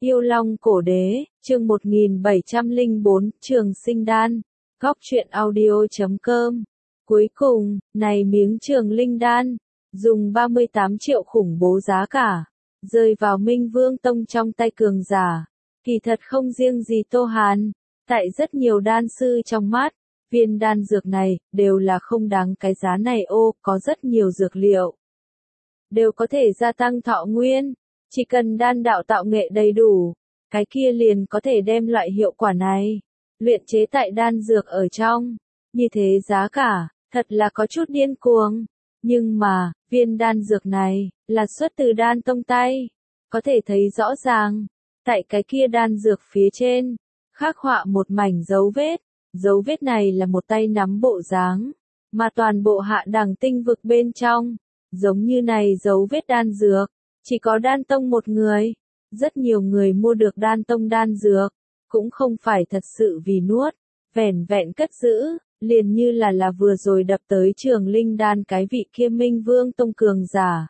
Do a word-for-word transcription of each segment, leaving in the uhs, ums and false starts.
Yêu Long Cổ Đế, chương một nghìn bảy trăm lẻ bốn, Trường Sinh Đan, Góc truyện audio chấm com. Cuối cùng, này miếng Trường Linh Đan, dùng ba mươi tám triệu khủng bố giá cả, rơi vào Minh Vương Tông trong tay cường giả. Kỳ thật không riêng gì Tô Hàn, tại rất nhiều đan sư trong mắt, viên đan dược này, đều là không đáng cái giá này. Ô, có rất nhiều dược liệu, đều có thể gia tăng thọ nguyên. Chỉ cần đan đạo tạo nghệ đầy đủ, cái kia liền có thể đem loại hiệu quả này, luyện chế tại đan dược ở trong. Như thế giá cả, thật là có chút điên cuồng. Nhưng mà, viên đan dược này, là xuất từ đan tông tay. Có thể thấy rõ ràng, tại cái kia đan dược phía trên, khắc họa một mảnh dấu vết. Dấu vết này là một tay nắm bộ dáng, mà toàn bộ hạ đẳng tinh vực bên trong, giống như này dấu vết đan dược. Chỉ có đan tông một người, rất nhiều người mua được đan tông đan dược, cũng không phải thật sự vì nuốt, vẻn vẹn cất giữ, liền như là là vừa rồi đập tới Trường Linh Đan cái vị kia Minh Vương Tông cường giả.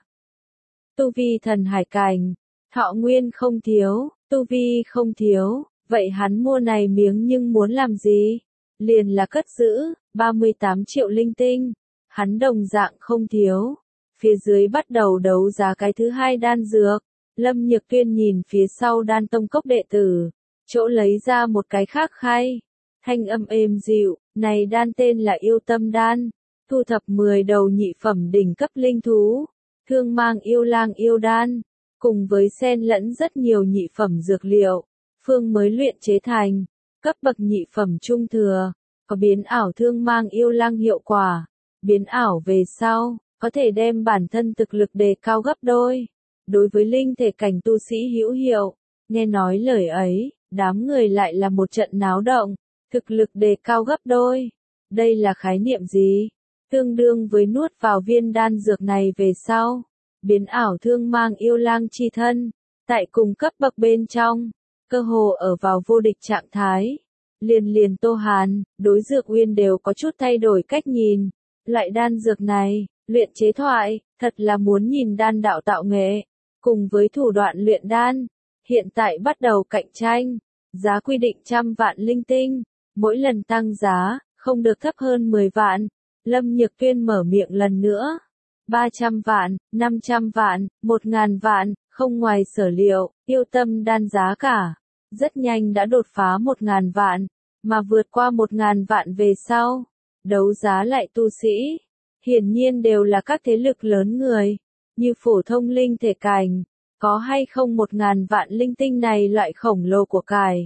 Tu vi thần hải cảnh, thọ nguyên không thiếu, tu vi không thiếu, vậy hắn mua này miếng nhưng muốn làm gì? Liền là cất giữ, ba mươi tám triệu linh tinh, hắn đồng dạng không thiếu. Phía dưới bắt đầu đấu giá cái thứ hai đan dược. Lâm Nhược Tuyên nhìn phía sau đan tông cốc đệ tử, chỗ lấy ra một cái khác khay. Thanh âm êm dịu, này đan tên là Yêu Tâm Đan, thu thập mười đầu nhị phẩm đỉnh cấp linh thú, thương mang yêu lang yêu đan, cùng với xen lẫn rất nhiều nhị phẩm dược liệu, phương mới luyện chế thành, cấp bậc nhị phẩm trung thừa, có biến ảo thương mang yêu lang hiệu quả, biến ảo về sau, có thể đem bản thân thực lực đề cao gấp đôi. Đối với linh thể cảnh tu sĩ hữu hiệu, nghe nói lời ấy, đám người lại là một trận náo động, thực lực đề cao gấp đôi. Đây là khái niệm gì? Tương đương với nuốt vào viên đan dược này về sau, biến ảo thương mang yêu lang chi thân, tại cùng cấp bậc bên trong, cơ hồ ở vào vô địch trạng thái. Liền liền Tô Hàn, đối dược uyên đều có chút thay đổi cách nhìn, loại đan dược này, luyện chế thoại, thật là muốn nhìn đan đạo tạo nghệ, cùng với thủ đoạn luyện đan, hiện tại bắt đầu cạnh tranh, giá quy định trăm vạn linh tinh, mỗi lần tăng giá, không được thấp hơn mười vạn, Lâm Nhược Tuyên mở miệng lần nữa, ba trăm vạn, năm trăm vạn, một ngàn vạn, không ngoài sở liệu, Yêu Tâm Đan giá cả, rất nhanh đã đột phá một ngàn vạn, mà vượt qua một ngàn vạn về sau, đấu giá lại tu sĩ. Hiển nhiên đều là các thế lực lớn người, như phổ thông linh thể cảnh, có hay không một ngàn vạn linh tinh này loại khổng lồ của cải.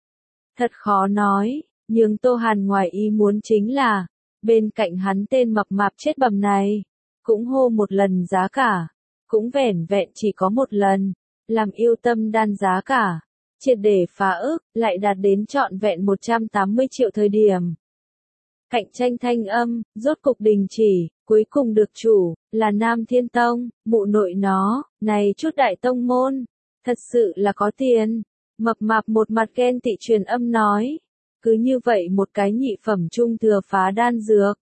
Thật khó nói, nhưng Tô Hàn ngoài ý muốn chính là, bên cạnh hắn tên mập mạp chết bầm này, cũng hô một lần giá cả, cũng vẻn vẹn chỉ có một lần, làm Yêu Tâm Đan giá cả, triệt để phá ức, lại đạt đến trọn vẹn một trăm tám mươi triệu thời điểm. Cạnh tranh thanh âm, rốt cục đình chỉ, cuối cùng được chủ, là Nam Thiên Tông, mụ nội nó, này chút đại tông môn, thật sự là có tiền. Mập mạp một mặt ghen tị truyền âm nói, cứ như vậy một cái nhị phẩm trung thừa phá đan dược.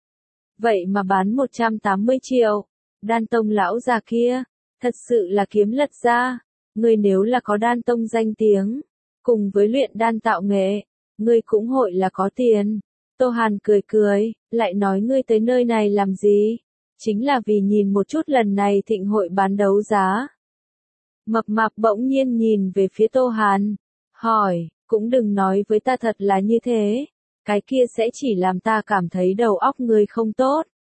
Vậy mà bán một trăm tám mươi triệu, đan tông lão già kia, thật sự là kiếm lật ra, ngươi nếu là có đan tông danh tiếng, cùng với luyện đan tạo nghệ, ngươi cũng hội là có tiền. Tô Hàn cười cười, lại nói ngươi tới nơi này làm gì? Chính là vì nhìn một chút lần này thịnh hội bán đấu giá. Mập mạp bỗng nhiên nhìn về phía Tô Hàn, hỏi, cũng đừng nói với ta thật là như thế, cái kia sẽ chỉ làm ta cảm thấy đầu óc ngươi không tốt.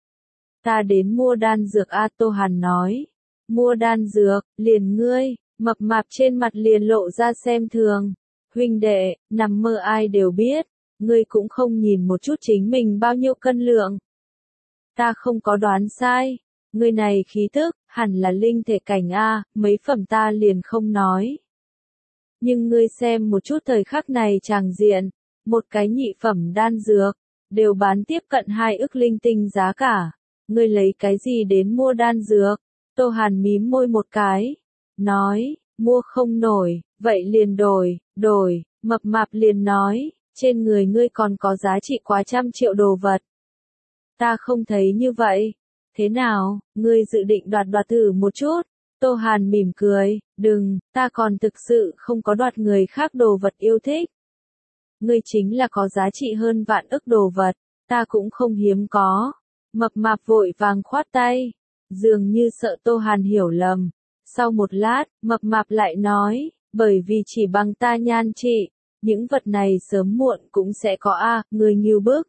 Ta đến mua đan dược a. Tô Hàn nói, mua đan dược, liền ngươi, mập mạp trên mặt liền lộ ra xem thường, huynh đệ, nằm mơ ai đều biết. Ngươi cũng không nhìn một chút chính mình bao nhiêu cân lượng. Ta không có đoán sai, ngươi này khí tức, hẳn là linh thể cảnh A, mấy phẩm ta liền không nói. Nhưng ngươi xem một chút thời khắc này tràng diện, một cái nhị phẩm đan dược, đều bán tiếp cận hai ức linh tinh giá cả. Ngươi lấy cái gì đến mua đan dược? Tô Hàn mím môi một cái, nói, mua không nổi, vậy liền đổi, đổi, mập mạp liền nói. Trên người ngươi còn có giá trị quá trăm triệu đồ vật. Ta không thấy như vậy. Thế nào, ngươi dự định đoạt đoạt thử một chút? Tô Hàn mỉm cười, đừng, ta còn thực sự không có đoạt người khác đồ vật yêu thích. Ngươi chính là có giá trị hơn vạn ức đồ vật, ta cũng không hiếm có. Mập mạp vội vàng khoát tay, dường như sợ Tô Hàn hiểu lầm. Sau một lát, mập mạp lại nói, bởi vì chỉ bằng ta nhan trị, những vật này sớm muộn cũng sẽ có a, người ngưu bức.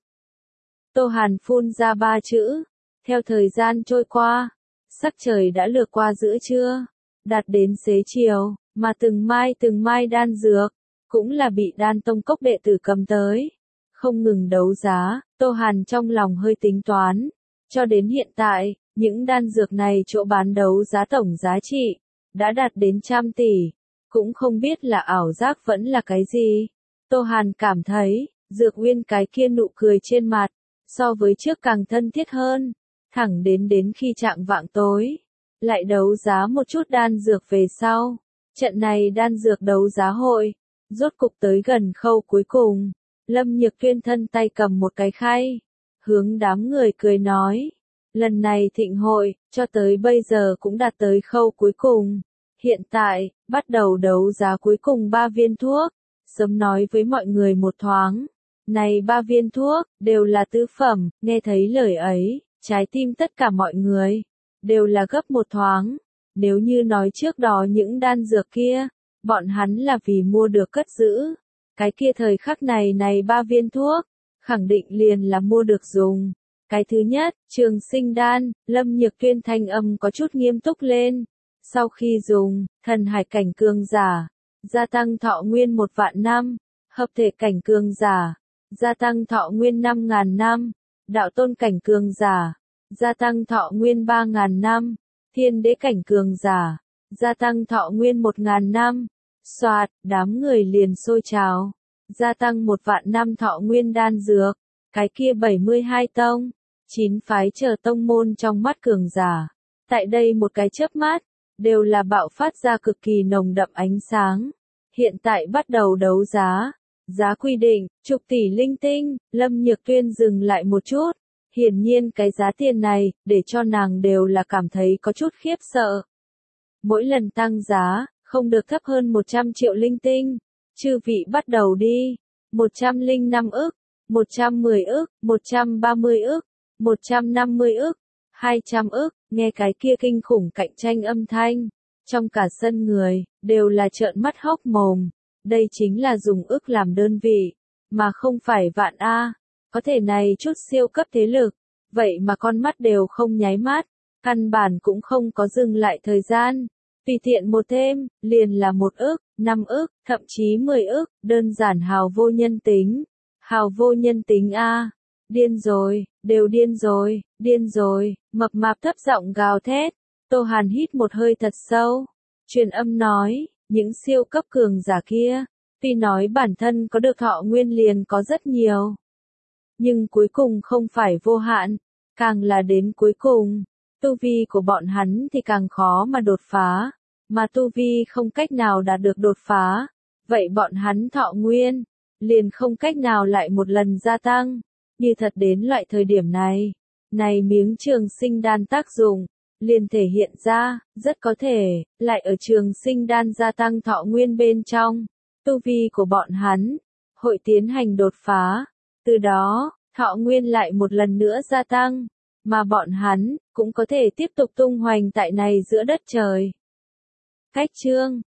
Tô Hàn phun ra ba chữ. Theo thời gian trôi qua, sắc trời đã lược qua giữa trưa, đạt đến xế chiều, mà từng mai từng mai đan dược, cũng là bị đan tông cốc đệ tử cầm tới. Không ngừng đấu giá, Tô Hàn trong lòng hơi tính toán. Cho đến hiện tại, những đan dược này chỗ bán đấu giá tổng giá trị, đã đạt đến trăm tỷ. Cũng không biết là ảo giác vẫn là cái gì. Tô Hàn cảm thấy, Dược Uyên cái kia nụ cười trên mặt, so với trước càng thân thiết hơn. Thẳng đến đến khi chạng vạng tối, lại đấu giá một chút đan dược về sau. Trận này đan dược đấu giá hội, rốt cục tới gần khâu cuối cùng. Lâm Nhược Tuyên thân tay cầm một cái khay, hướng đám người cười nói. Lần này thịnh hội, cho tới bây giờ cũng đạt tới khâu cuối cùng. Hiện tại, bắt đầu đấu giá cuối cùng ba viên thuốc. Sớm nói với mọi người một thoáng. Này ba viên thuốc, đều là tứ phẩm, nghe thấy lời ấy, trái tim tất cả mọi người, đều là gấp một thoáng. Nếu như nói trước đó những đan dược kia, bọn hắn là vì mua được cất giữ. Cái kia thời khắc này này ba viên thuốc, khẳng định liền là mua được dùng. Cái thứ nhất, Trường Sinh Đan, Lâm Nhược Tuyên thanh âm có chút nghiêm túc lên. Sau khi dùng, thần hải cảnh cường giả, gia tăng thọ nguyên một vạn năm, hợp thể cảnh cường giả, gia tăng thọ nguyên năm ngàn năm, đạo tôn cảnh cường giả, gia tăng thọ nguyên ba ngàn năm, thiên đế cảnh cường giả, gia tăng thọ nguyên một ngàn năm. Soạt, đám người liền sôi trào, gia tăng một vạn năm thọ nguyên đan dược, cái kia bảy mươi hai tông, chín phái chờ tông môn trong mắt cường giả. Tại đây một cái chớp mắt, đều là bạo phát ra cực kỳ nồng đậm ánh sáng. Hiện tại bắt đầu đấu giá. Giá quy định, chục tỷ linh tinh, Lâm Nhược Tuyên dừng lại một chút. Hiển nhiên cái giá tiền này, để cho nàng đều là cảm thấy có chút khiếp sợ. Mỗi lần tăng giá, không được thấp hơn một trăm triệu linh tinh. Chư vị bắt đầu đi. một trăm lẻ năm ức, một trăm mười ức, một trăm ba mươi ức, một trăm năm mươi ức, hai trăm ức, nghe cái kia kinh khủng cạnh tranh âm thanh. Trong cả sân người, đều là trợn mắt hốc mồm. Đây chính là dùng ức làm đơn vị, mà không phải vạn A. Có thể này chút siêu cấp thế lực, vậy mà con mắt đều không nháy mắt, căn bản cũng không có dừng lại thời gian. Tùy tiện một thêm, liền là một ức, năm ức, thậm chí mười ức, đơn giản hào vô nhân tính. Hào vô nhân tính A. Điên rồi, đều điên rồi, điên rồi, mập mạp thấp giọng gào thét. Tô Hàn hít một hơi thật sâu, truyền âm nói, những siêu cấp cường giả kia, tuy nói bản thân có được thọ nguyên liền có rất nhiều, nhưng cuối cùng không phải vô hạn, càng là đến cuối cùng, tu vi của bọn hắn thì càng khó mà đột phá, mà tu vi không cách nào đạt được đột phá, vậy bọn hắn thọ nguyên, liền không cách nào lại một lần gia tăng, như thật đến loại thời điểm này, này miếng trường sinh đan tác dụng, liền thể hiện ra, rất có thể, lại ở trường sinh đan gia tăng thọ nguyên bên trong, tu vi của bọn hắn, hội tiến hành đột phá, từ đó, thọ nguyên lại một lần nữa gia tăng, mà bọn hắn, cũng có thể tiếp tục tung hoành tại này giữa đất trời. Cách chương